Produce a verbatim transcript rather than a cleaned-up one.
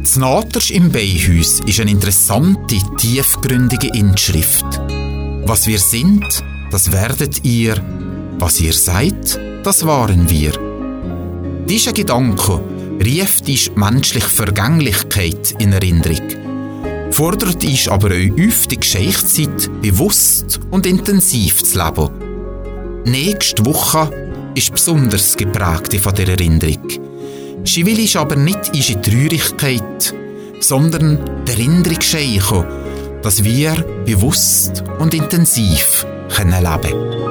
Znatersch im Beihaus ist eine interessante, tiefgründige Inschrift. Was wir sind, das werdet ihr. Was ihr seid, das waren wir. Dieser Gedanke rief die menschliche Vergänglichkeit in Erinnerung, fordert ist aber auch auf die Geschichtszeit bewusst und intensiv zu leben. Nächste Woche ist besonders geprägt von der Erinnerung. Sie will ist aber nicht in die Traurigkeit, sondern der Erinnerung schenken, dass wir bewusst und intensiv leben können.